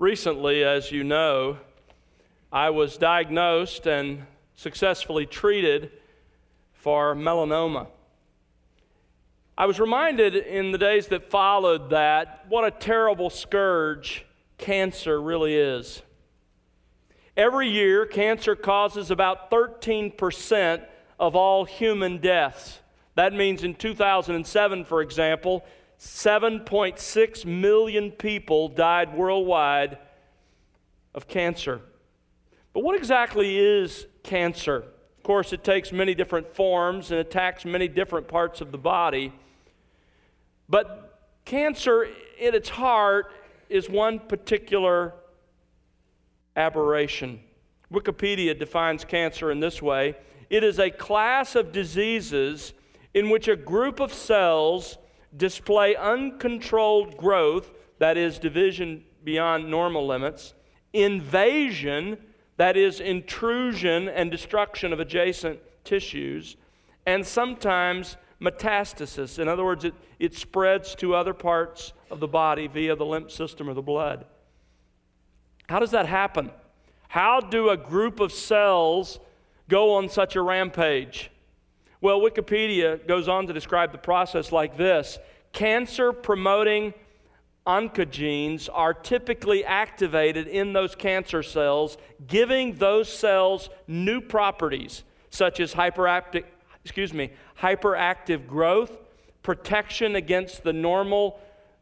Recently, as you know, I was diagnosed and successfully treated for melanoma. I was reminded in the days that followed that what a terrible scourge cancer really is. Every year, cancer causes about 13% of all human deaths. That means in 2007, for example, 7.6 million people died worldwide of cancer. But what exactly is cancer? Of course, it takes many different forms and attacks many different parts of the body. But cancer, at its heart, is one particular aberration. Wikipedia defines cancer in this way: it is a class of diseases in which a group of cells display uncontrolled growth, that is, division beyond normal limits, invasion, that is, intrusion and destruction of adjacent tissues, and sometimes metastasis. In other words, it spreads to other parts of the body via the lymph system or the blood. How does that happen? How do a group of cells go on such a rampage? Well, Wikipedia goes on to describe the process like this: cancer-promoting oncogenes are typically activated in those cancer cells, giving those cells new properties such as hyperactive growth, protection against the normal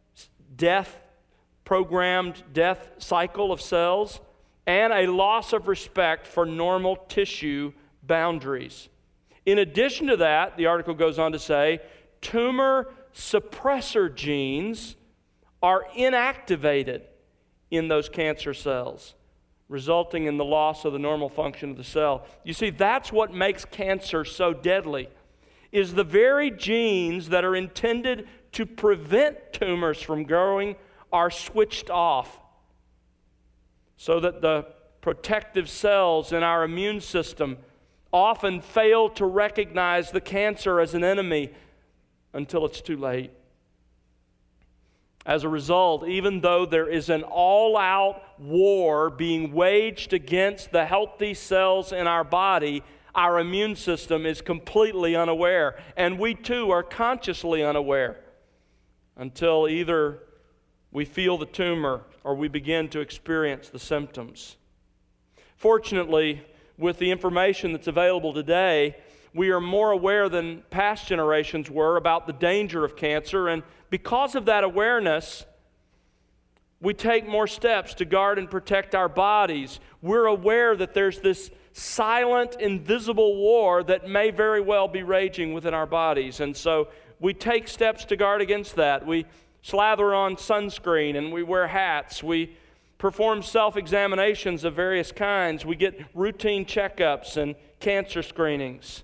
programmed death cycle of cells, and a loss of respect for normal tissue boundaries. In addition to that, the article goes on to say, tumor suppressor genes are inactivated in those cancer cells, resulting in the loss of the normal function of the cell. You see, that's what makes cancer so deadly, is the very genes that are intended to prevent tumors from growing are switched off, so that the protective cells in our immune system often fail to recognize the cancer as an enemy until it's too late. As a result, even though there is an all-out war being waged against the healthy cells in our body, our immune system is completely unaware, and we too are consciously unaware until either we feel the tumor or we begin to experience the symptoms. Fortunately, with the information that's available today, we are more aware than past generations were about the danger of cancer, and because of that awareness, we take more steps to guard and protect our bodies. We're aware that there's this silent, invisible war that may very well be raging within our bodies, and so we take steps to guard against that. We slather on sunscreen and we wear hats. We perform self-examinations of various kinds. We get routine checkups and cancer screenings.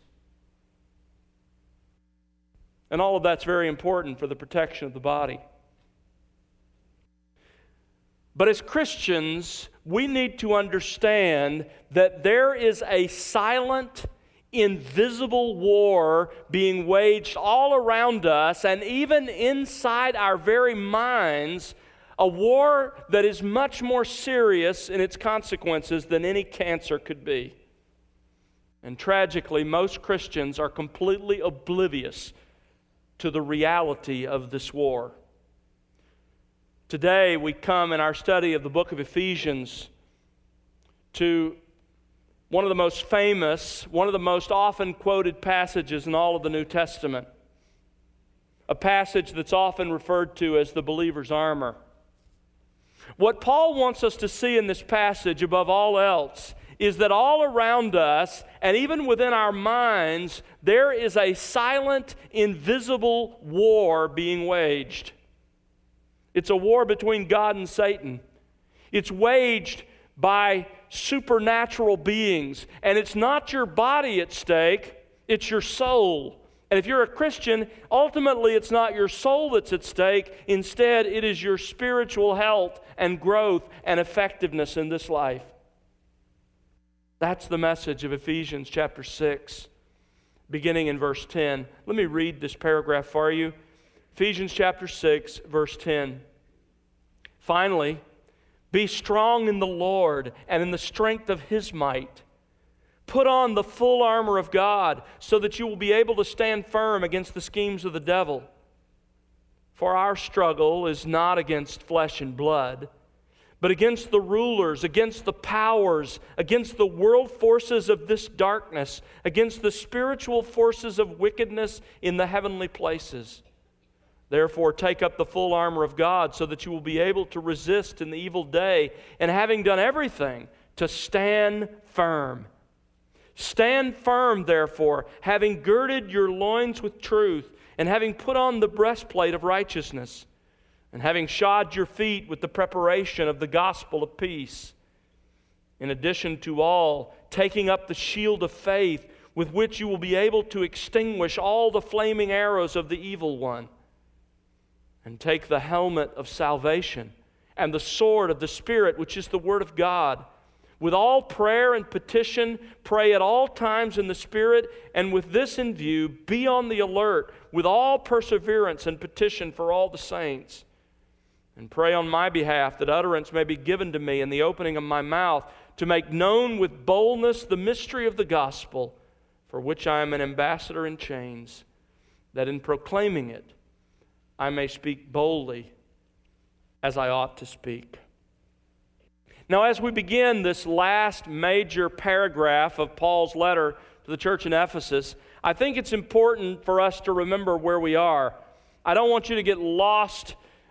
And all of that's very important for the protection of the body. But as Christians, we need to understand that there is a silent, invisible war being waged all around us and even inside our very minds, a war that is much more serious in its consequences than any cancer could be. And tragically, most Christians are completely oblivious to the reality of this war. Today, we come in our study of the book of Ephesians to one of the most famous, one of the most often quoted passages in all of the New Testament, a passage that's often referred to as the believer's armor. What Paul wants us to see in this passage above all else is that all around us, and even within our minds, there is a silent, invisible war being waged. It's a war between God and Satan. It's waged by supernatural beings, and it's not your body at stake, it's your soul. And if you're a Christian, ultimately it's not your soul that's at stake. Instead, it is your spiritual health and growth and effectiveness in this life. That's the message of Ephesians chapter 6, beginning in verse 10. Let me read this paragraph for you. Ephesians chapter 6, verse 10. Finally, Be strong in the Lord and in the strength of His might. Put on the full armor of God so that you will be able to stand firm against the schemes of the devil. For our struggle is not against flesh and blood, but against the rulers, against the powers, against the world forces of this darkness, against the spiritual forces of wickedness in the heavenly places. Therefore, take up the full armor of God so that you will be able to resist in the evil day, and having done everything, to stand firm. Stand firm, therefore, having girded your loins with truth, and having put on the breastplate of righteousness, and having shod your feet with the preparation of the gospel of peace. In addition to all, taking up the shield of faith, with which you will be able to extinguish all the flaming arrows of the evil one. And take the helmet of salvation and the sword of the Spirit, which is the Word of God. With all prayer and petition, pray at all times in the Spirit, and with this in view, be on the alert with all perseverance and petition for all the saints. And pray on my behalf that utterance may be given to me in the opening of my mouth, to make known with boldness the mystery of the gospel, for which I am an ambassador in chains, that in proclaiming it I may speak boldly as I ought to speak. Now, as we begin this last major paragraph of Paul's letter to the church in Ephesus, I think it's important for us to remember where we are. I don't want you to get lost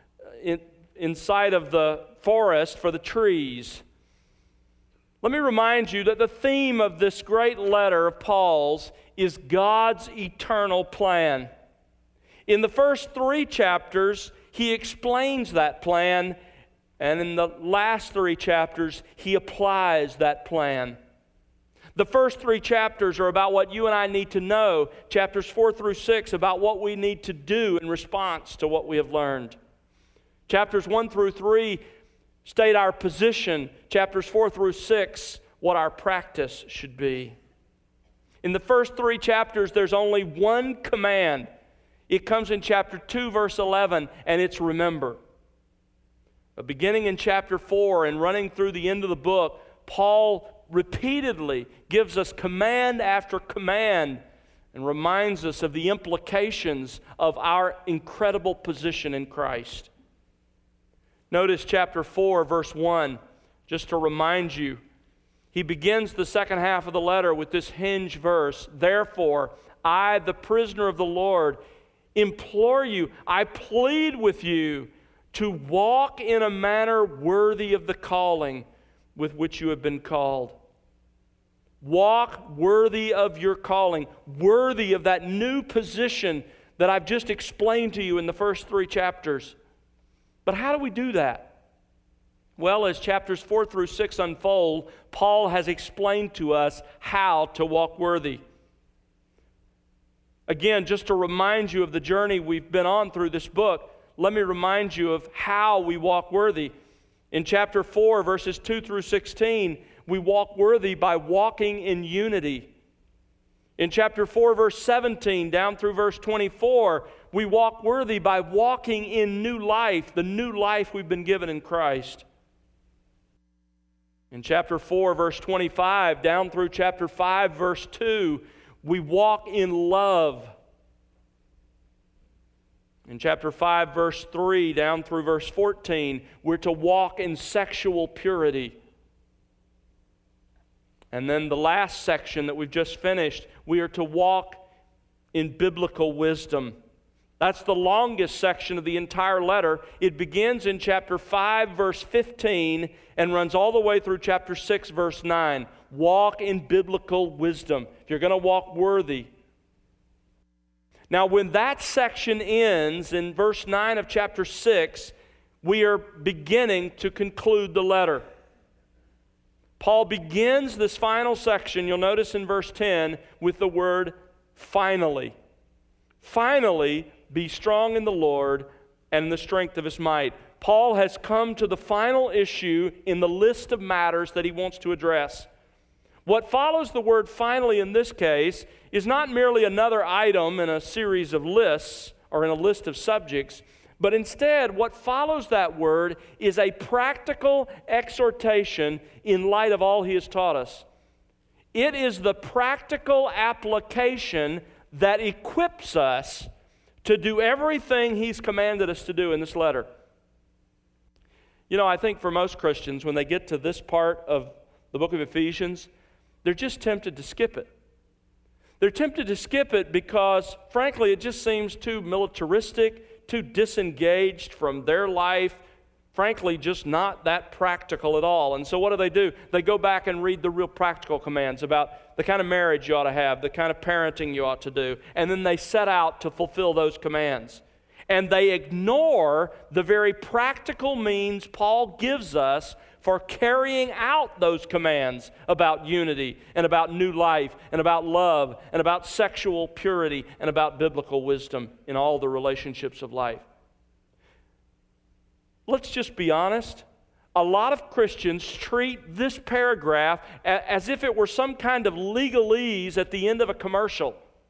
inside of the forest for the trees. Let me remind you that the theme of this great letter of Paul's is God's eternal plan. In the first 3 chapters, he explains that plan, and in the last 3 chapters, he applies that plan. The first 3 chapters are about what you and I need to know. Chapters 4 through 6 about what we need to do in response to what we have learned. Chapters 1 through 3 state our position. Chapters 4 through 6, what our practice should be. In the first 3 chapters, there's only one command. It comes in chapter 2, verse 11, and it's remember. But beginning in chapter 4 and running through the end of the book, Paul repeatedly gives us command after command and reminds us of the implications of our incredible position in Christ. Notice chapter 4, verse 1, just to remind you. He begins the second half of the letter with this hinge verse, "Therefore, I, the prisoner of the Lord, implore you, I plead with you to walk in a manner worthy of the calling with which you have been called." Walk worthy of your calling, worthy of that new position that I've just explained to you in the first 3 chapters. But how do we do that? Well, as chapters 4 through 6 unfold, Paul has explained to us how to walk worthy. Again, just to remind you of the journey we've been on through this book, let me remind you of how we walk worthy. In chapter 4, verses 2 through 16, we walk worthy by walking in unity. In chapter 4, verse 17, down through verse 24, we walk worthy by walking in new life, the new life we've been given in Christ. In chapter 4, verse 25, down through chapter 5, verse 2, we walk in love. In chapter 5, verse 3, down through verse 14, we're to walk in sexual purity. And then the last section that we've just finished, we are to walk in biblical wisdom. That's the longest section of the entire letter. It begins in chapter 5, verse 15, and runs all the way through chapter 6, verse 9. Walk in biblical wisdom. If you're going to walk worthy. Now, when that section ends in verse 9 of chapter 6, we are beginning to conclude the letter. Paul begins this final section, you'll notice in verse 10, with the word finally. Finally, be strong in the Lord and in the strength of His might. Paul has come to the final issue in the list of matters that he wants to address. What follows the word finally in this case is not merely another item in a series of lists or in a list of subjects, But instead, what follows that word is a practical exhortation in light of all he has taught us. It is the practical application that equips us to do everything he's commanded us to do in this letter. You know, I think for most Christians, when they get to this part of the book of Ephesians, they're just tempted to skip it. They're tempted to skip it because, frankly, it just seems too militaristic, too disengaged from their life, frankly, just not that practical at all. And so what do? They go back and read the real practical commands about the kind of marriage you ought to have, the kind of parenting you ought to do, and then they set out to fulfill those commands. And they ignore the very practical means Paul gives us for carrying out those commands about unity and about new life and about love and about sexual purity and about biblical wisdom in all the relationships of life. Let's just be honest. A lot of Christians treat this paragraph as if it were some kind of legalese at the end of a commercial.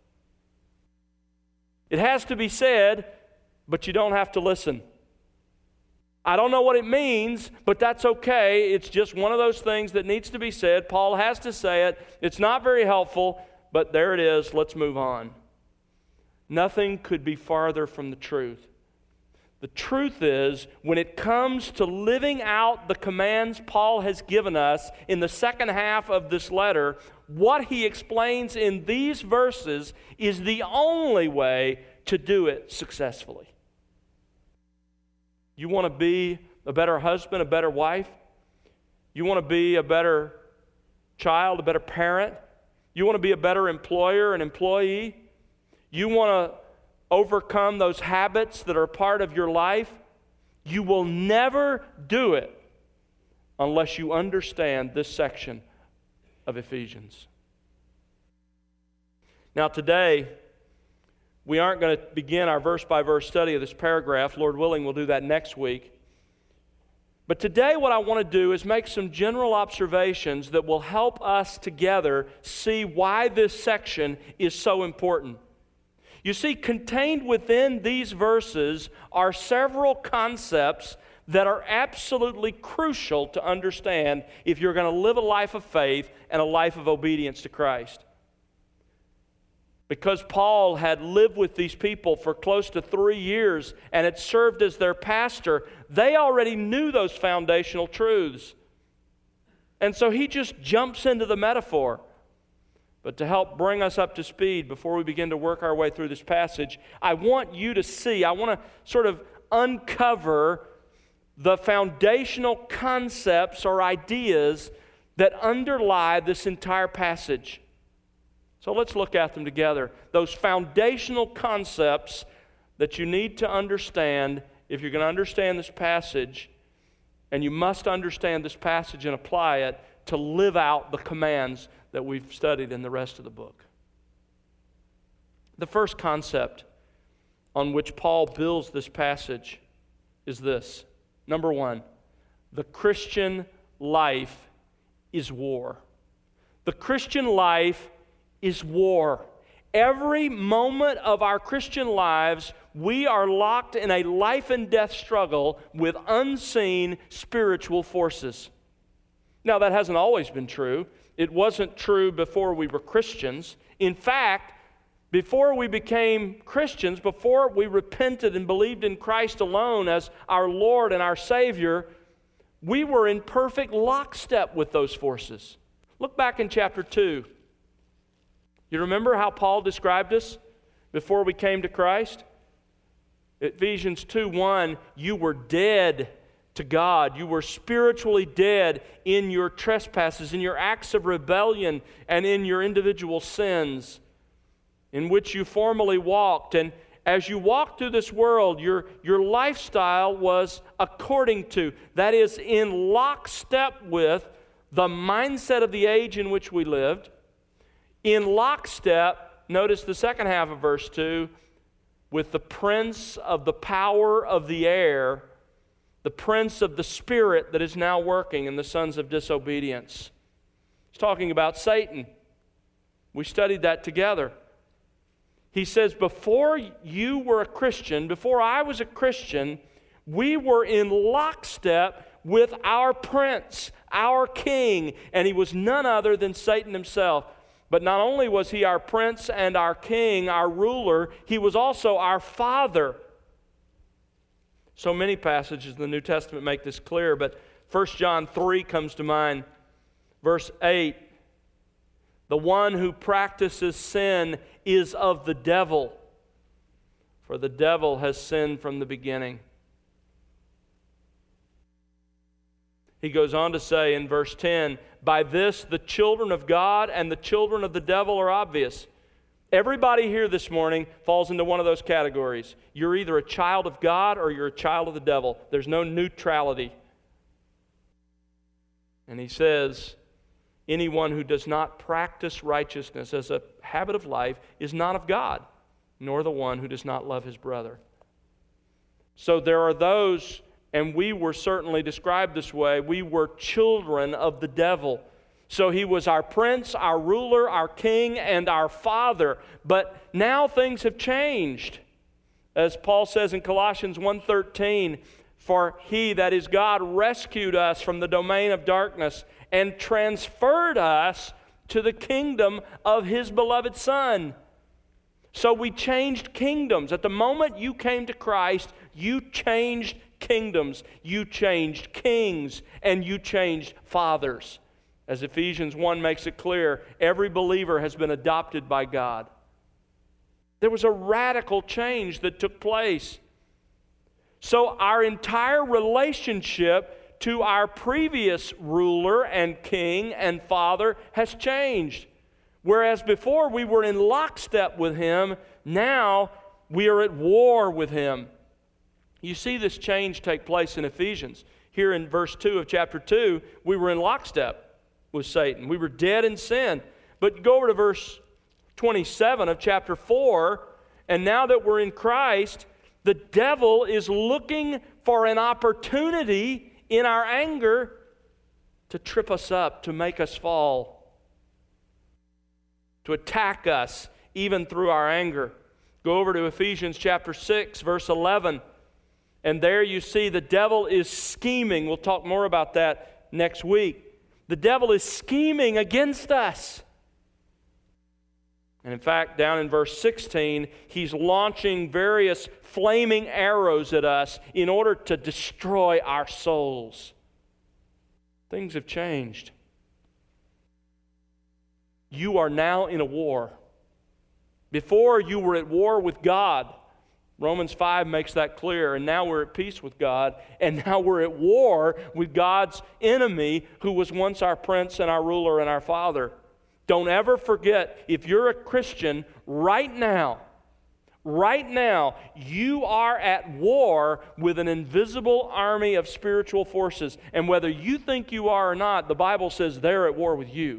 It has to be said, but you don't have to listen. I don't know what it means, but that's okay. It's just one of those things that needs to be said. Paul has to say it. It's not very helpful, but there it is. Let's move on. Nothing could be farther from the truth. The truth is, when it comes to living out the commands Paul has given us in the second half of this letter, what he explains in these verses is the only way to do it successfully. You want to be a better husband, a better wife? You want to be a better child, a better parent? You want to be a better employer, an employee? You want to overcome those habits that are a part of your life? You will never do it unless you understand this section of Ephesians. Now today, we aren't going to begin our verse-by-verse study of this paragraph. Lord willing, we'll do that next week. But today what I want to do is make some general observations that will help us together see why this section is so important. You see, contained within these verses are several concepts that are absolutely crucial to understand if you're going to live a life of faith and a life of obedience to Christ. Because Paul had lived with these people for close to 3 years and had served as their pastor, they already knew those foundational truths. And so he just jumps into the metaphor. But to help bring us up to speed before we begin to work our way through this passage, I want you to see, I want to sort of uncover the foundational concepts or ideas that underlie this entire passage. So let's look at them together. Those foundational concepts that you need to understand if you're going to understand this passage, and you must understand this passage and apply it to live out the commands that we've studied in the rest of the book. The first concept on which Paul builds this passage is this. Number one, the Christian life is war. The Christian life is war. Every moment of our Christian lives, we are locked in a life and death struggle with unseen spiritual forces. Now, that hasn't always been true. It wasn't true before we were Christians. In fact, before we became Christians, before we repented and believed in Christ alone as our Lord and our Savior, we were in perfect lockstep with those forces. Look back in chapter 2. You remember how Paul described us before we came to Christ? Ephesians 2:1, you were dead to God. You were spiritually dead in your trespasses, in your acts of rebellion, and in your individual sins, in which you formerly walked. And as you walked through this world, your lifestyle was according to, that is, in lockstep with the mindset of the age in which we lived. In lockstep, notice the second half of verse 2, with the prince of the power of the air, the prince of the spirit that is now working in the sons of disobedience. He's talking about Satan. We studied that together. He says, before you were a Christian, before I was a Christian, we were in lockstep with our prince, our king, and he was none other than Satan himself. But not only was he our prince and our king, our ruler, he was also our father. So many passages in the New Testament make this clear, but 1 John 3 comes to mind. Verse 8, the one who practices sin is of the devil, for the devil has sinned from the beginning. He goes on to say in verse 10, by this the children of God and the children of the devil are obvious. Everybody here this morning falls into one of those categories. You're either a child of God or you're a child of the devil. There's no neutrality. And he says, anyone who does not practice righteousness as a habit of life is not of God, nor the one who does not love his brother. So there are those, and we were certainly described this way, we were children of the devil. So he was our prince, our ruler, our king, and our father. But now things have changed. As Paul says in Colossians 1:13, for he, that is God, rescued us from the domain of darkness and transferred us to the kingdom of his beloved Son. So we changed kingdoms. At the moment you came to Christ, you changed kingdoms, you changed kings, and you changed fathers. As Ephesians 1 makes it clear, every believer has been adopted by God. There was a radical change that took place. So our entire relationship to our previous ruler and king and father has changed. Whereas before we were in lockstep with him, now we are at war with him. You see this change take place in Ephesians. Here in verse 2 of chapter 2, we were in lockstep with Satan. We were dead in sin. But go over to verse 27 of chapter 4, and now that we're in Christ, the devil is looking for an opportunity in our anger to trip us up, to make us fall, to attack us even through our anger. Go over to Ephesians chapter 6, verse 11, and there you see the devil is scheming. We'll talk more about that next week. The devil is scheming against us. And in fact, down in verse 16, he's launching various flaming arrows at us in order to destroy our souls. Things have changed. You are now in a war. Before, you were at war with God. Romans 5 makes that clear. And now we're at peace with God. And now we're at war with God's enemy, who was once our prince and our ruler and our father. Don't ever forget, if you're a Christian right now, you are at war with an invisible army of spiritual forces. And whether you think you are or not, the Bible says they're at war with you.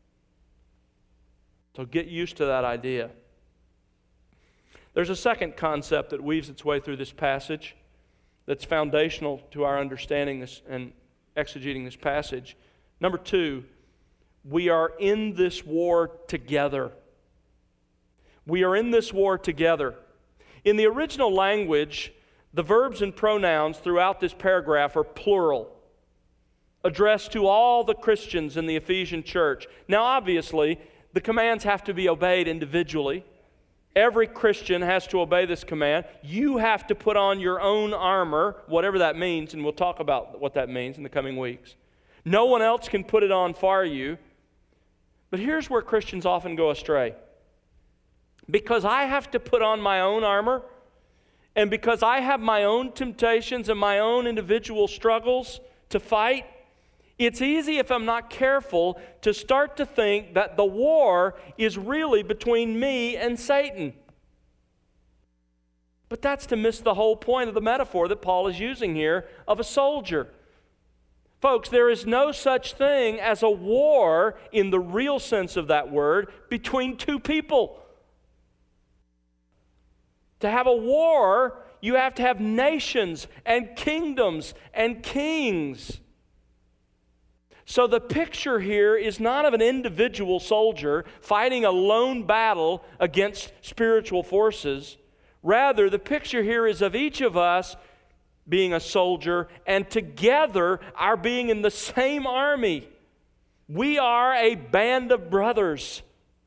So get used to that idea. There's a second concept that weaves its way through this passage that's foundational to our understanding this and exegeting this passage. Number 2, we are in this war together. We are in this war together. In the original language, the verbs and pronouns throughout this paragraph are plural, addressed to all the Christians in the Ephesian church. Now, obviously, the commands have to be obeyed individually. Every Christian has to obey this command. You have to put on your own armor, whatever that means, and we'll talk about what that means in the coming weeks. No one else can put it on for you. But here's where Christians often go astray. Because I have to put on my own armor, and because I have my own temptations and my own individual struggles to fight, it's easy, if I'm not careful, to start to think that the war is really between me and Satan. But that's to miss the whole point of the metaphor that Paul is using here of a soldier. Folks, there is no such thing as a war in the real sense of that word between two people. To have a war, you have to have nations and kingdoms and kings. So the picture here is not of an individual soldier fighting a lone battle against spiritual forces. Rather, the picture here is of each of us being a soldier, and together our being in the same army. We are a band of brothers.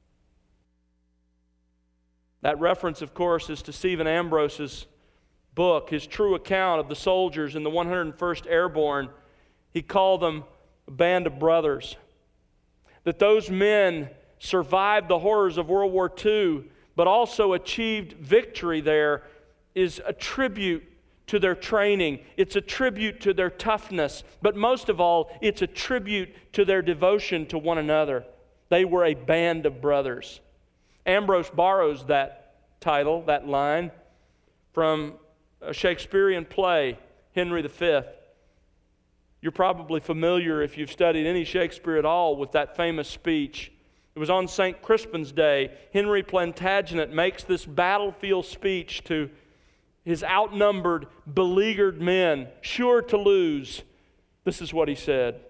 That reference, of course, is to Stephen Ambrose's book, his true account of the soldiers in the 101st Airborne. He called them a band of brothers. That those men survived the horrors of World War II, but also achieved victory there, is a tribute to their training. It's a tribute to their toughness. But most of all, it's a tribute to their devotion to one another. They were a band of brothers. Ambrose borrows that title, that line, from a Shakespearean play, Henry V. You're probably familiar, if you've studied any Shakespeare at all, with that famous speech. It was on St. Crispin's Day. Henry Plantagenet makes this battlefield speech to his outnumbered, beleaguered men, sure to lose. This is what he said: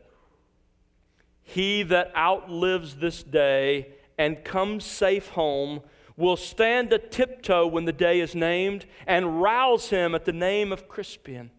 "He that outlives this day and comes safe home will stand a tiptoe when the day is named, and rouse him at the name of Crispian.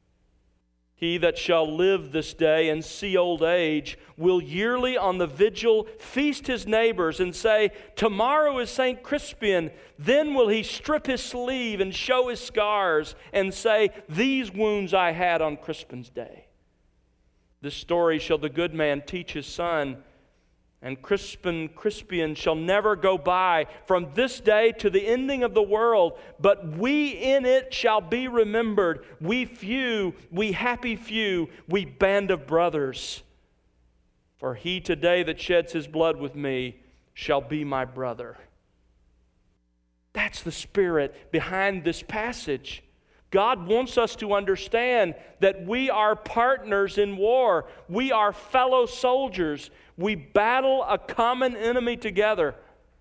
He that shall live this day and see old age will yearly on the vigil feast his neighbors and say, 'Tomorrow is St. Crispian.' Then will he strip his sleeve and show his scars and say, 'These wounds I had on Crispin's day.' This story shall the good man teach his son, and Crispian shall never go by from this day to the ending of the world, but we in it shall be remembered. We few, we happy few, we band of brothers. For he today that sheds his blood with me shall be my brother." That's the spirit behind this passage. God wants us to understand that we are partners in war. We are fellow soldiers. We battle a common enemy together.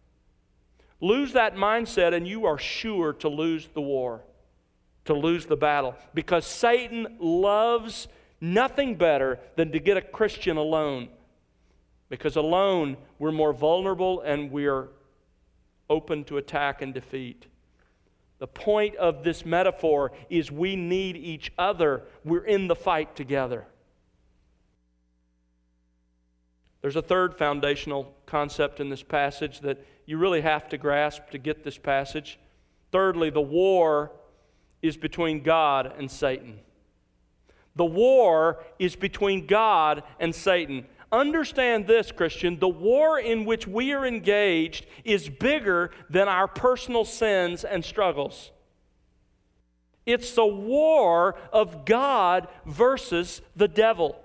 Lose that mindset and you are sure to lose the war, to lose the battle. Because Satan loves nothing better than to get a Christian alone. Because alone we're more vulnerable and we are open to attack and defeat. The point of this metaphor is we need each other. We're in the fight together. There's a third foundational concept in this passage that you really have to grasp to get this passage. Thirdly, the war is between God and Satan. The war is between God and Satan. Understand this, Christian, the war in which we are engaged is bigger than our personal sins and struggles. It's the war of God versus the devil.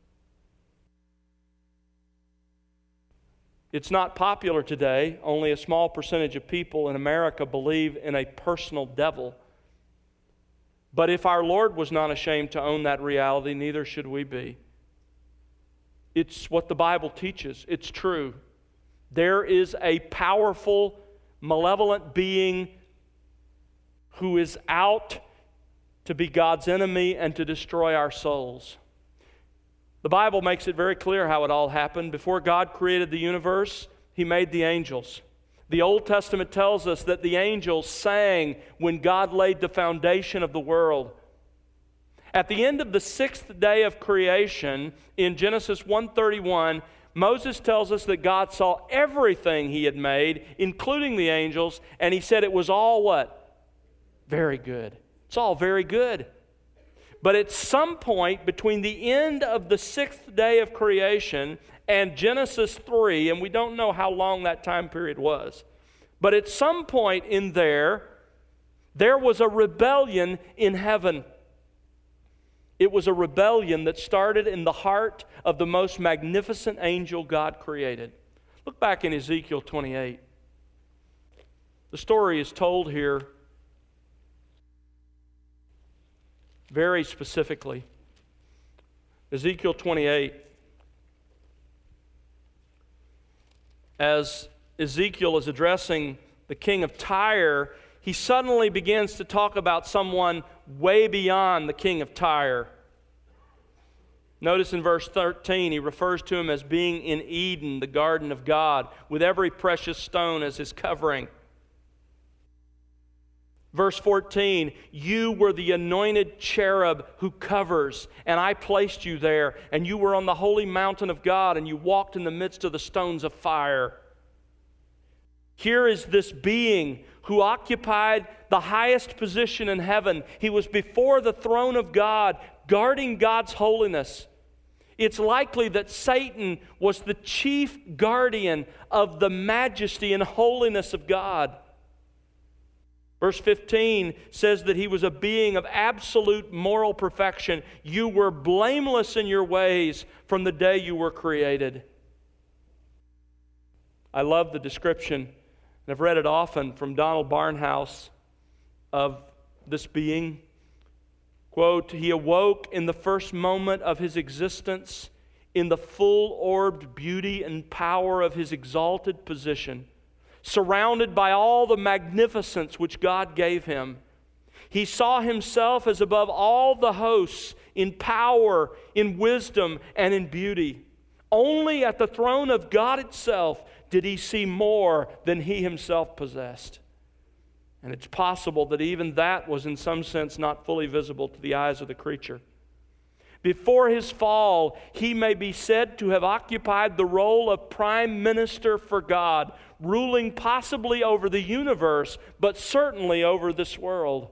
It's not popular today. Only a small percentage of people in America believe in a personal devil. But if our Lord was not ashamed to own that reality, neither should we be. It's what the Bible teaches. It's true. There is a powerful, malevolent being who is out to be God's enemy and to destroy our souls. The Bible makes it very clear how it all happened. Before God created the universe, He made the angels. The Old Testament tells us that the angels sang when God laid the foundation of the world. At the end of the sixth day of creation, in Genesis 1:31, Moses tells us that God saw everything He had made, including the angels, and He said it was all what? Very good. It's all very good. But at some point between the end of the sixth day of creation and Genesis 3, and we don't know how long that time period was, but at some point in there was a rebellion in heaven. It was a rebellion that started in the heart of the most magnificent angel God created. Look back in Ezekiel 28. The story is told here very specifically. Ezekiel 28. As Ezekiel is addressing the king of Tyre, he suddenly begins to talk about someone way beyond the king of Tyre. Notice in verse 13, he refers to him as being in Eden, the garden of God, with every precious stone as his covering. Verse 14, you were the anointed cherub who covers, and I placed you there, and you were on the holy mountain of God, and you walked in the midst of the stones of fire. Here is this being who occupied the highest position in heaven. He was before the throne of God, guarding God's holiness. It's likely that Satan was the chief guardian of the majesty and holiness of God. Verse 15 says that he was a being of absolute moral perfection. You were blameless in your ways from the day you were created. I love the description, and I've read it often from Donald Barnhouse of this being. Quote, he awoke in the first moment of his existence in the full-orbed beauty and power of his exalted position, surrounded by all the magnificence which God gave him. He saw himself as above all the hosts in power, in wisdom, and in beauty. Only at the throne of God itself did he see more than he himself possessed. And it's possible that even that was in some sense not fully visible to the eyes of the creature. Before his fall, he may be said to have occupied the role of prime minister for God, ruling possibly over the universe, but certainly over this world.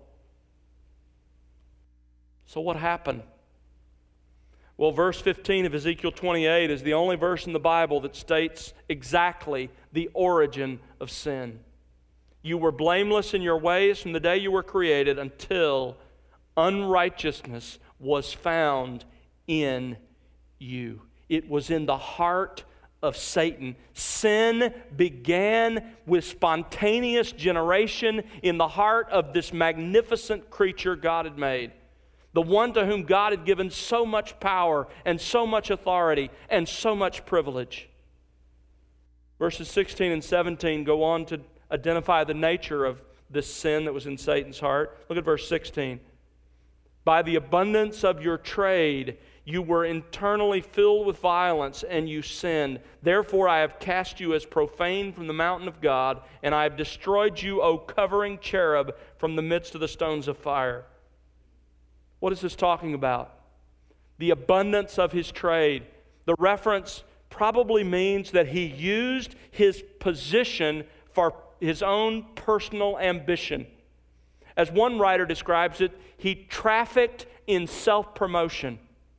So what happened? Well, verse 15 of Ezekiel 28 is the only verse in the Bible that states exactly the origin of sin. You were blameless in your ways from the day you were created until unrighteousness was found in you. It was in the heart of Satan. Sin began with spontaneous generation in the heart of this magnificent creature God had made. The one to whom God had given so much power and so much authority and so much privilege. Verses 16 and 17 go on to identify the nature of this sin that was in Satan's heart. Look at verse 16. By the abundance of your trade, you were internally filled with violence, and you sinned. Therefore I have cast you as profane from the mountain of God, and I have destroyed you, O covering cherub, from the midst of the stones of fire. What is this talking about? The abundance of his trade. The reference probably means that he used his position for his own personal ambition. As one writer describes it, he trafficked in self-promotion.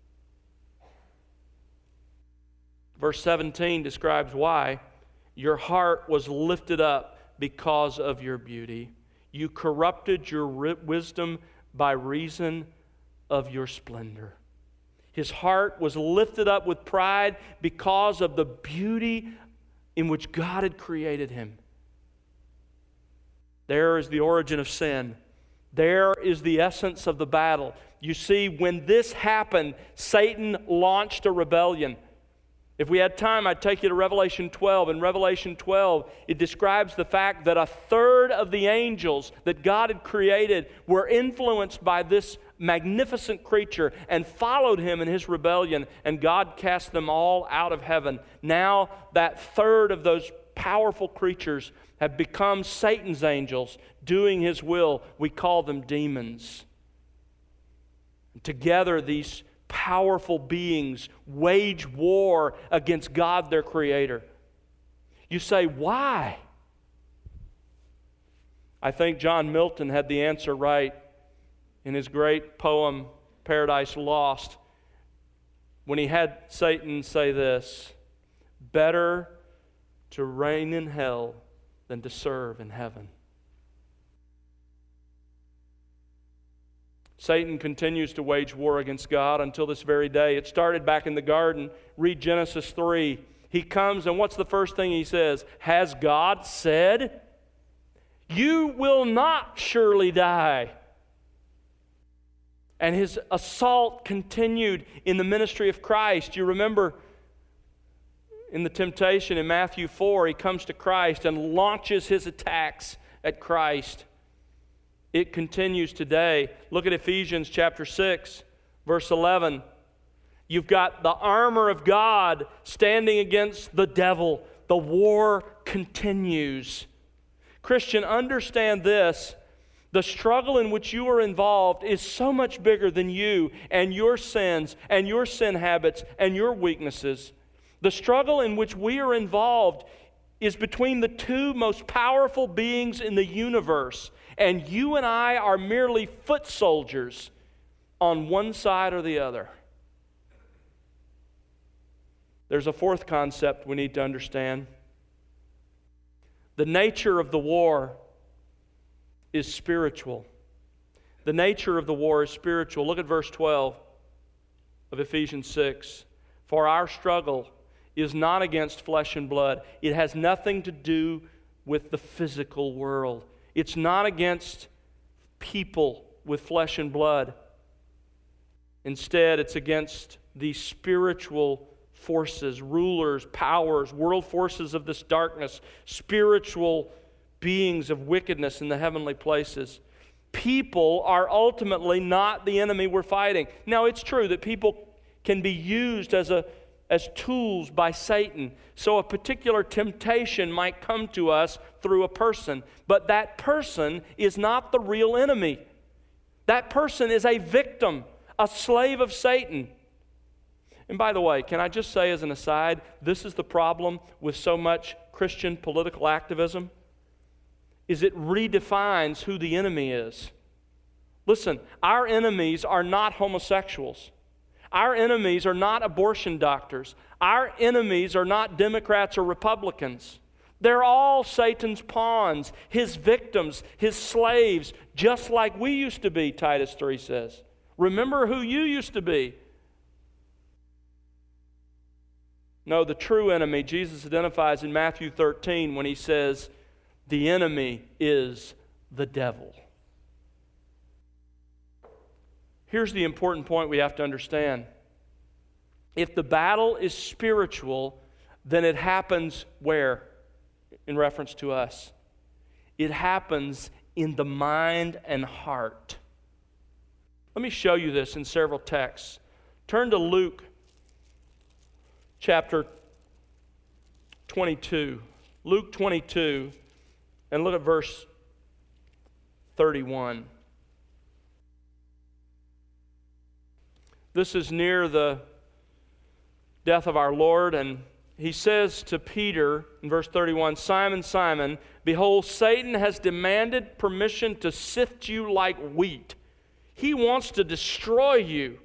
Verse 17 describes why. Your heart was lifted up because of your beauty. You corrupted your wisdom by reason of your splendor. His heart was lifted up with pride because of the beauty in which God had created him. There is the origin of sin. There is the essence of the battle. You see, when this happened, Satan launched a rebellion. If we had time, I'd take you to Revelation 12. In Revelation 12, it describes the fact that a third of the angels that God had created were influenced by this magnificent creature and followed him in his rebellion, and God cast them all out of heaven. Now that third of those powerful creatures have become Satan's angels, doing his will. We call them demons. Together, these powerful beings wage war against God, their Creator. You say, why? I think John Milton had the answer right in his great poem, Paradise Lost, when he had Satan say this: better to reign in hell than to serve in heaven. Satan continues to wage war against God until this very day. It started back in the garden. Read Genesis 3. He comes, and what's the first thing he says? Has God said, you will not surely die? And his assault continued in the ministry of Christ. You remember in the temptation in Matthew 4, he comes to Christ and launches his attacks at Christ. It continues today. Look at Ephesians chapter 6, verse 11. You've got the armor of God standing against the devil. The war continues. Christian, understand this. The struggle in which you are involved is so much bigger than you and your sins and your sin habits and your weaknesses. The struggle in which we are involved is between the two most powerful beings in the universe, and you and I are merely foot soldiers on one side or the other. There's a fourth concept we need to understand. The nature of the war is spiritual. The nature of the war is spiritual. Look at verse 12 of Ephesians 6. For our struggle is not against flesh and blood. It has nothing to do with the physical world. It's not against people with flesh and blood. Instead, it's against the spiritual forces, rulers, powers, world forces of this darkness, spiritual beings of wickedness in the heavenly places. People are ultimately not the enemy we're fighting. Now, it's true that people can be used as tools by Satan. So a particular temptation might come to us through a person, but that person is not the real enemy. That person is a victim, a slave of Satan. And by the way, can I just say as an aside, this is the problem with so much Christian political activism, is it redefines who the enemy is. Listen, our enemies are not homosexuals. Our enemies are not abortion doctors. Our enemies are not Democrats or Republicans. They're all Satan's pawns, his victims, his slaves, just like we used to be, Titus 3 says. Remember who you used to be. No, the true enemy Jesus identifies in Matthew 13 when he says, the enemy is the devil. Here's the important point we have to understand. If the battle is spiritual, then it happens where? In reference to us. It happens in the mind and heart. Let me show you this in several texts. Turn to Luke chapter 22. Luke 22, and look at verse 31. This is near the death of our Lord, and he says to Peter in verse 31, Simon, Simon, behold, Satan has demanded permission to sift you like wheat. He wants to destroy you.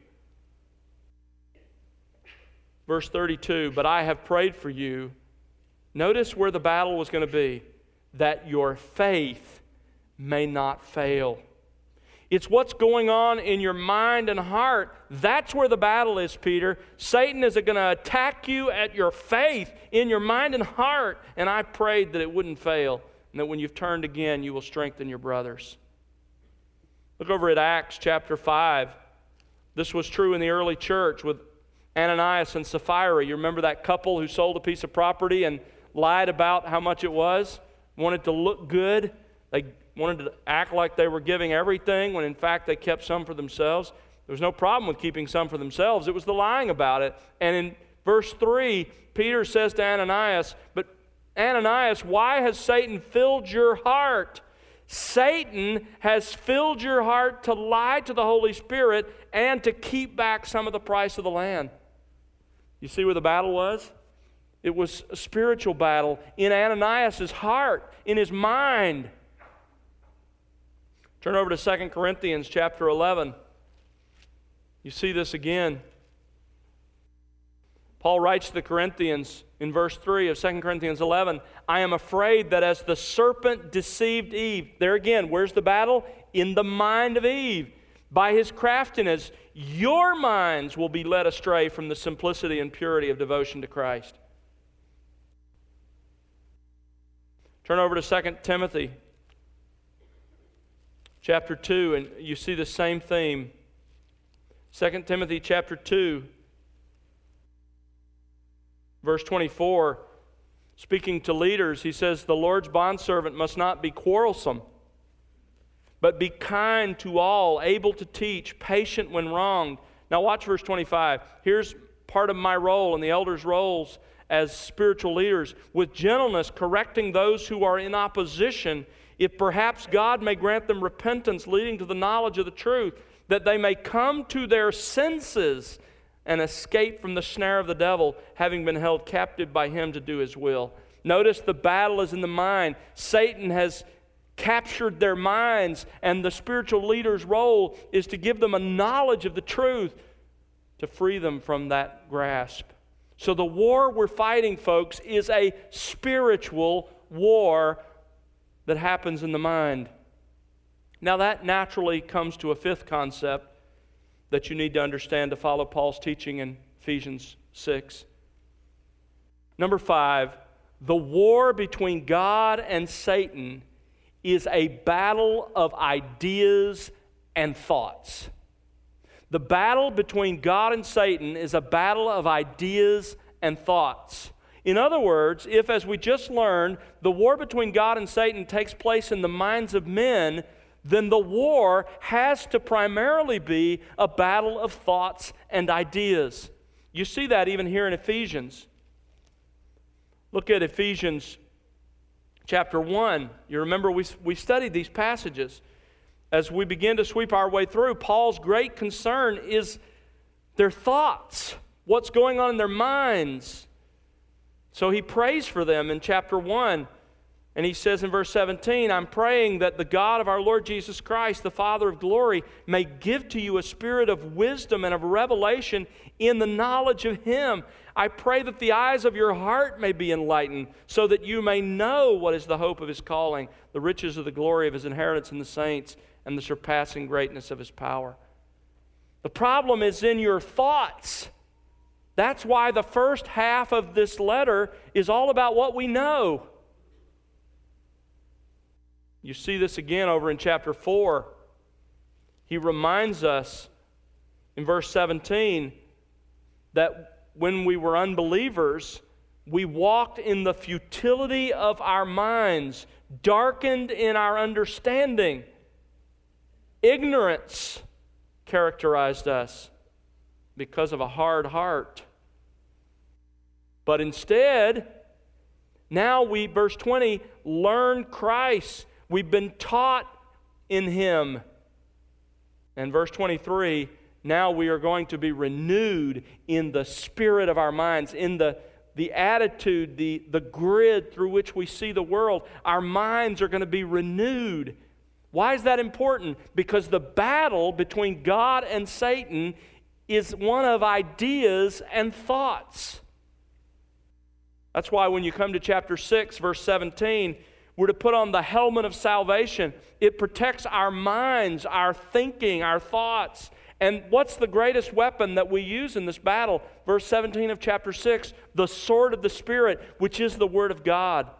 Verse 32, but I have prayed for you. Notice where the battle was going to be, that your faith may not fail. It's what's going on in your mind and heart. That's where the battle is, Peter. Satan is going to attack you at your faith in your mind and heart. And I prayed that it wouldn't fail, and that when you've turned again, you will strengthen your brothers. Look over at Acts chapter 5. This was true in the early church with Ananias and Sapphira. You remember that couple who sold a piece of property and lied about how much it was? Wanted to look good. They wanted to act like they were giving everything when in fact they kept some for themselves. There was no problem with keeping some for themselves. It was the lying about it. And in verse 3, Peter says to Ananias, but Ananias, why has Satan filled your heart? Satan has filled your heart to lie to the Holy Spirit and to keep back some of the price of the land. You see where the battle was? It was a spiritual battle in Ananias' heart, in his mind. Turn over to 2 Corinthians chapter 11. You see this again. Paul writes to the Corinthians in verse 3 of 2 Corinthians 11, I am afraid that as the serpent deceived Eve, there again, where's the battle? In the mind of Eve. By his craftiness, your minds will be led astray from the simplicity and purity of devotion to Christ. Turn over to 2 Timothy chapter 2, and you see the same theme. 2 Timothy chapter 2, verse 24, speaking to leaders, he says, the Lord's bondservant must not be quarrelsome, but be kind to all, able to teach, patient when wronged, Now watch verse 25. Here's part of my role and the elders' roles as spiritual leaders. With gentleness, correcting those who are in opposition, if perhaps God may grant them repentance leading to the knowledge of the truth, that they may come to their senses and escape from the snare of the devil, having been held captive by him to do his will. Notice the battle is in the mind. Satan has captured their minds, and the spiritual leader's role is to give them a knowledge of the truth to free them from that grasp. So the war we're fighting, folks, is a spiritual war that happens in the mind. Now that naturally comes to a fifth concept that you need to understand to follow Paul's teaching in Ephesians 6. Number 5, the war between God and Satan is a battle of ideas and thoughts. The battle between God and Satan is a battle of ideas and thoughts. In other words, if, as we just learned, the war between God and Satan takes place in the minds of men, then the war has to primarily be a battle of thoughts and ideas. You see that even here in Ephesians. Look at Ephesians chapter 1. You remember we studied these passages. As we begin to sweep our way through, Paul's great concern is their thoughts, what's going on in their minds. So he prays for them in chapter 1. And he says in verse 17, I'm praying that the God of our Lord Jesus Christ, the Father of glory, may give to you a spirit of wisdom and of revelation in the knowledge of Him. I pray that the eyes of your heart may be enlightened, so that you may know what is the hope of His calling, the riches of the glory of His inheritance in the saints, and the surpassing greatness of His power. The problem is in your thoughts. That's why the first half of this letter is all about what we know. You see this again over in chapter 4. He reminds us in verse 17 that when we were unbelievers, we walked in the futility of our minds, darkened in our understanding. Ignorance characterized us because of a hard heart. But instead, now we, verse 20, learn Christ. We've been taught in Him. And verse 23, now we are going to be renewed in the spirit of our minds, in the attitude, the grid through which we see the world. Our minds are going to be renewed. Why is that important? Because the battle between God and Satan is one of ideas and thoughts. That's why when you come to chapter 6, verse 17, we're to put on the helmet of salvation. It protects our minds, our thinking, our thoughts. And what's the greatest weapon that we use in this battle? Verse 17 of chapter 6, the sword of the Spirit, which is the Word of God.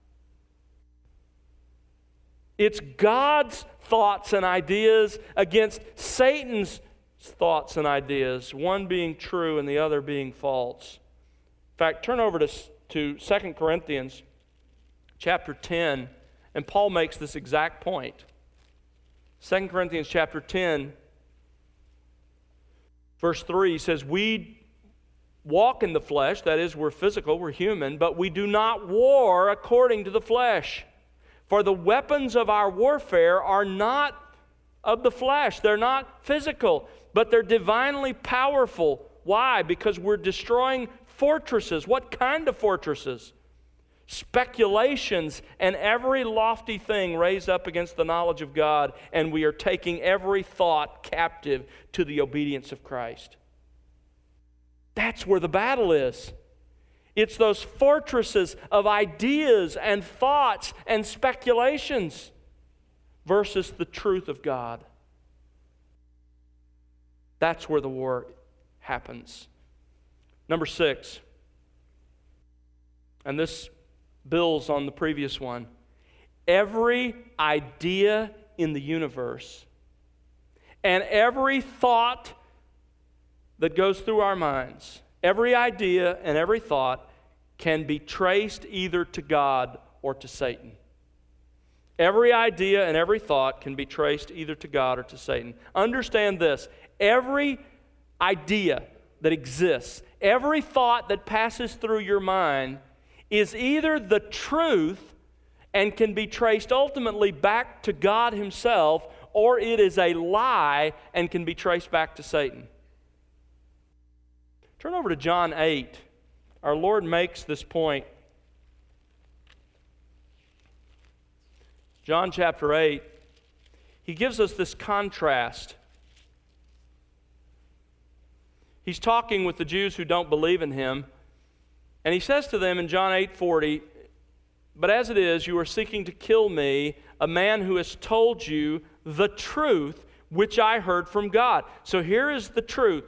It's God's thoughts and ideas against Satan's thoughts and ideas, one being true and the other being false. In fact, turn over to 2 Corinthians chapter 10, and Paul makes this exact point. 2 Corinthians chapter 10, verse 3 says, we walk in the flesh, that is, we're physical, we're human, but we do not war according to the flesh. For the weapons of our warfare are not of the flesh. They're not physical, but they're divinely powerful. Why? Because we're destroying fortresses. What kind of fortresses? Speculations and every lofty thing raised up against the knowledge of God, and we are taking every thought captive to the obedience of Christ. That's where the battle is. It's those fortresses of ideas and thoughts and speculations versus the truth of God. That's where the war happens. Number 6, and this builds on the previous one. Every idea in the universe and every thought that goes through our minds, every idea and every thought can be traced either to God or to Satan. Every idea and every thought can be traced either to God or to Satan. Understand this. Every idea that exists, every thought that passes through your mind is either the truth and can be traced ultimately back to God Himself, or it is a lie and can be traced back to Satan. Turn over to John 8. Our Lord makes this point. John chapter 8, He gives us this contrast. He's talking with the Jews who don't believe in Him, and He says to them in John 8:40, "But as it is, you are seeking to kill me, a man who has told you the truth, which I heard from God." So here is the truth.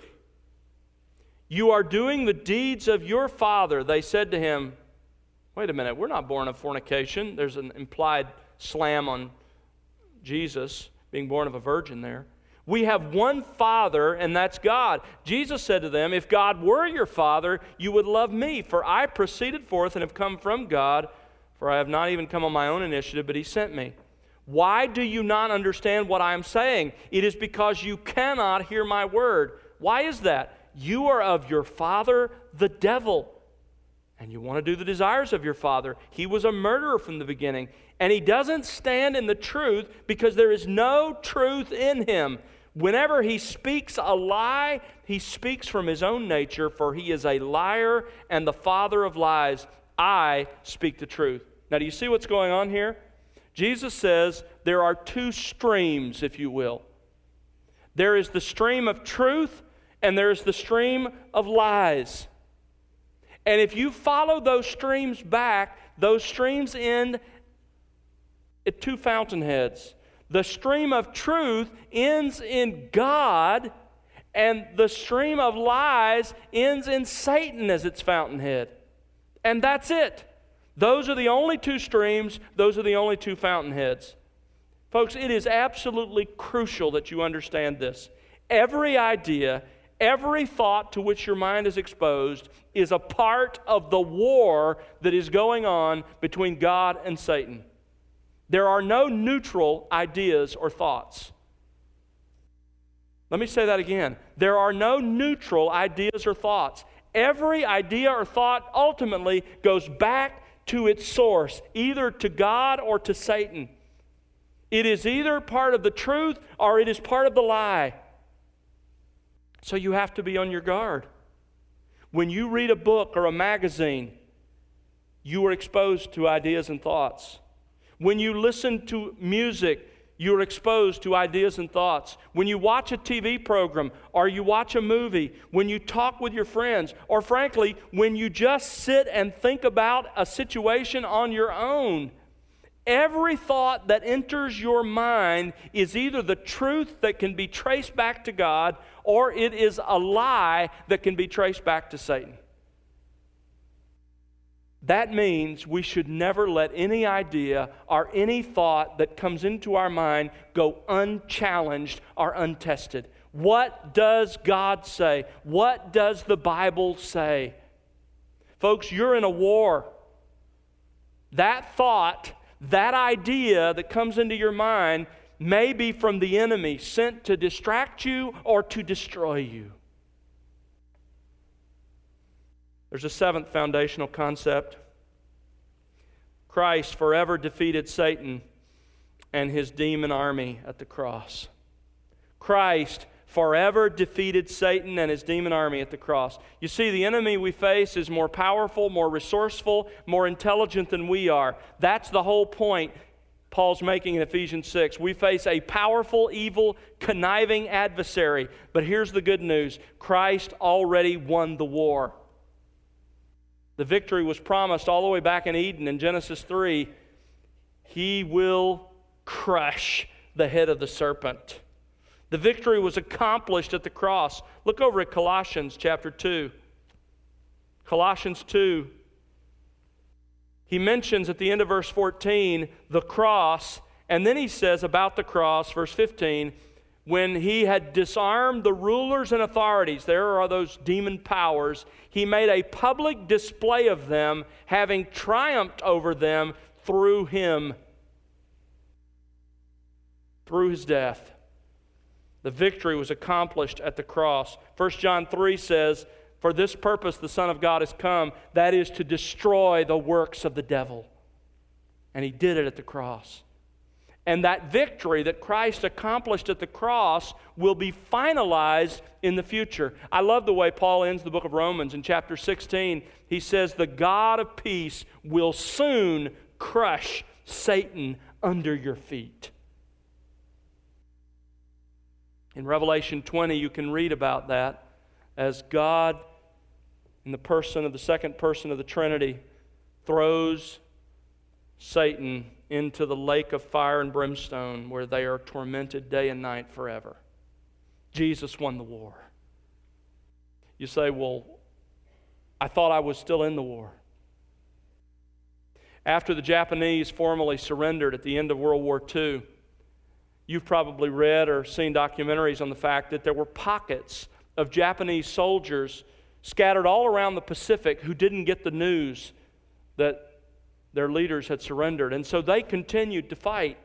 "You are doing the deeds of your father." They said to Him, "Wait a minute, we're not born of fornication." There's an implied slam on Jesus being born of a virgin there. "We have one Father, and that's God." Jesus said to them, "If God were your Father, you would love me, for I proceeded forth and have come from God, for I have not even come on my own initiative, but He sent me. Why do you not understand what I am saying? It is because you cannot hear my word." Why is that? "You are of your father, the devil, and you want to do the desires of your father. He was a murderer from the beginning, and he doesn't stand in the truth because there is no truth in him. Whenever he speaks a lie, he speaks from his own nature, for he is a liar and the father of lies. I speak the truth." Now, do you see what's going on here? Jesus says there are two streams, if you will. There is the stream of truth, and there is the stream of lies. And if you follow those streams back, those streams end at two fountainheads. The stream of truth ends in God, and the stream of lies ends in Satan as its fountainhead. And that's it. Those are the only two streams. Those are the only two fountainheads. Folks, it is absolutely crucial that you understand this. Every idea, every thought to which your mind is exposed is a part of the war that is going on between God and Satan. There are no neutral ideas or thoughts. Let me say that again. There are no neutral ideas or thoughts. Every idea or thought ultimately goes back to its source, either to God or to Satan. It is either part of the truth or it is part of the lie. So you have to be on your guard. When you read a book or a magazine, you are exposed to ideas and thoughts. When you listen to music, you're exposed to ideas and thoughts. When you watch a TV program or you watch a movie, when you talk with your friends, or frankly, when you just sit and think about a situation on your own, every thought that enters your mind is either the truth that can be traced back to God, or it is a lie that can be traced back to Satan. That means we should never let any idea or any thought that comes into our mind go unchallenged or untested. What does God say? What does the Bible say? Folks, you're in a war. That thought, that idea that comes into your mind may be from the enemy, sent to distract you or to destroy you. There's a seventh foundational concept. Christ forever defeated Satan and his demon army at the cross. Christ forever defeated Satan and his demon army at the cross. You see, the enemy we face is more powerful, more resourceful, more intelligent than we are. That's the whole point Paul's making in Ephesians 6. We face a powerful, evil, conniving adversary. But here's the good news. Christ already won the war. The victory was promised all the way back in Eden in Genesis 3. He will crush the head of the serpent. The victory was accomplished at the cross. Look over at Colossians chapter 2. Colossians 2. He mentions at the end of verse 14 the cross, and then he says about the cross, verse 15, when he had disarmed the rulers and authorities, there are those demon powers, he made a public display of them, having triumphed over them through him, through his death. The victory was accomplished at the cross. 1 John 3 says, "For this purpose the Son of God has come, that is, to destroy the works of the devil." And He did it at the cross. And that victory that Christ accomplished at the cross will be finalized in the future. I love the way Paul ends the book of Romans in chapter 16. He says, "The God of peace will soon crush Satan under your feet." In Revelation 20, you can read about that as God, in the person of the second person of the Trinity, throws Satan into the lake of fire and brimstone where they are tormented day and night forever. Jesus won the war. You say, "Well, I thought I was still in the war." After the Japanese formally surrendered at the end of World War II, you've probably read or seen documentaries on the fact that there were pockets of Japanese soldiers scattered all around the Pacific who didn't get the news that their leaders had surrendered. And so they continued to fight.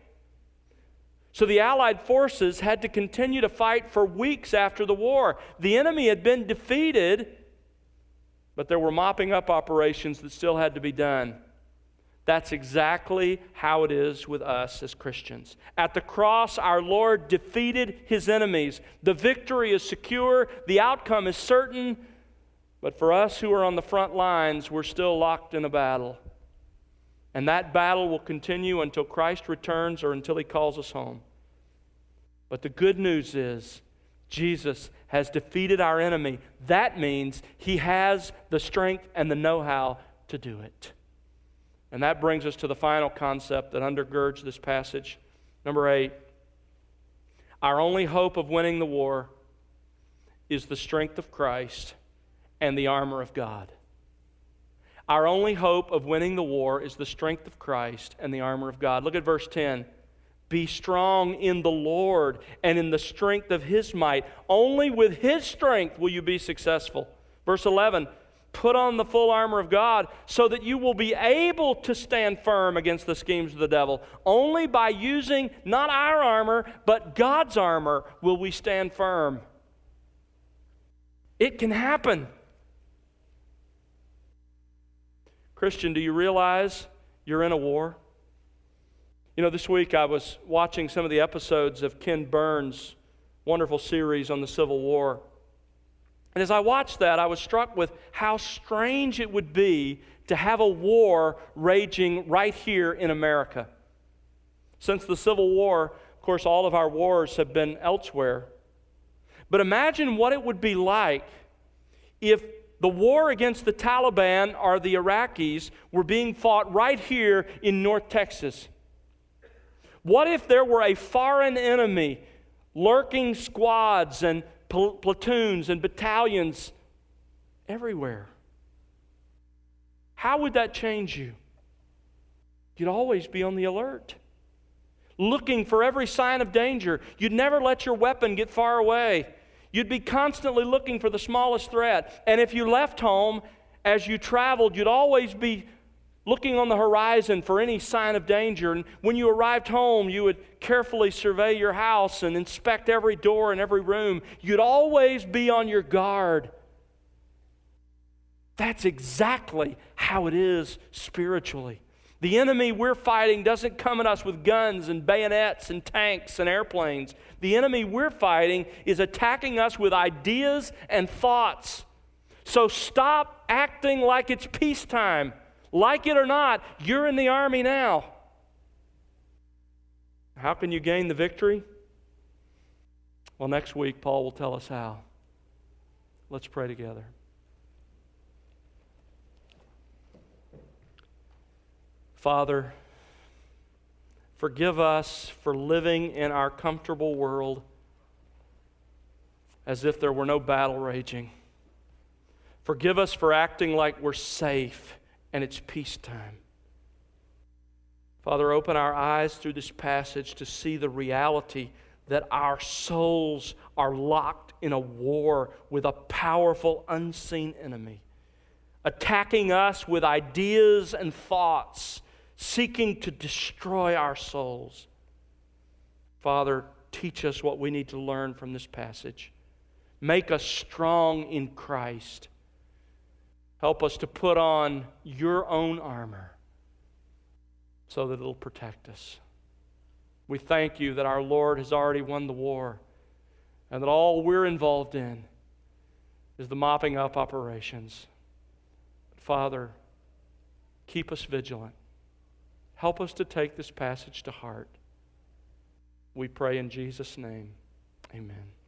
So the Allied forces had to continue to fight for weeks after the war. The enemy had been defeated, but there were mopping up operations that still had to be done. That's exactly how it is with us as Christians. At the cross, our Lord defeated His enemies. The victory is secure, the outcome is certain, but for us who are on the front lines, we're still locked in a battle. And that battle will continue until Christ returns or until He calls us home. But the good news is Jesus has defeated our enemy. That means He has the strength and the know-how to do it. And that brings us to the final concept that undergirds this passage. Number 8, our only hope of winning the war is the strength of Christ and the armor of God. Our only hope of winning the war is the strength of Christ and the armor of God. Look at verse 10. "Be strong in the Lord and in the strength of His might. Only with His strength will you be successful." Verse 11. "Put on the full armor of God so that you will be able to stand firm against the schemes of the devil. Only by using not our armor, but God's armor will we stand firm." It can happen. Christian, do you realize you're in a war? You know, this week I was watching some of the episodes of Ken Burns' wonderful series on the Civil War. And as I watched that, I was struck with how strange it would be to have a war raging right here in America. Since the Civil War, of course, all of our wars have been elsewhere. But imagine what it would be like if the war against the Taliban or the Iraqis were being fought right here in North Texas. What if there were a foreign enemy lurking squads and platoons and battalions everywhere? How would that change you? You'd always be on the alert, looking for every sign of danger. You'd never let your weapon get far away. You'd be constantly looking for the smallest threat. And if you left home, as you traveled, you'd always be looking on the horizon for any sign of danger. And when you arrived home, you would carefully survey your house and inspect every door and every room. You'd always be on your guard. That's exactly how it is spiritually. The enemy we're fighting doesn't come at us with guns and bayonets and tanks and airplanes. The enemy we're fighting is attacking us with ideas and thoughts. So stop acting like it's peacetime. Like it or not, you're in the army now. How can you gain the victory? Well, next week, Paul will tell us how. Let's pray together. Father, forgive us for living in our comfortable world as if there were no battle raging. Forgive us for acting like we're safe and it's peacetime. Father, open our eyes through this passage to see the reality that our souls are locked in a war with a powerful, unseen enemy, attacking us with ideas and thoughts, seeking to destroy our souls. Father, teach us what we need to learn from this passage. Make us strong in Christ. Help us to put on your own armor so that it'll protect us. We thank you that our Lord has already won the war and that all we're involved in is the mopping up operations. Father, keep us vigilant. Help us to take this passage to heart. We pray in Jesus' name. Amen.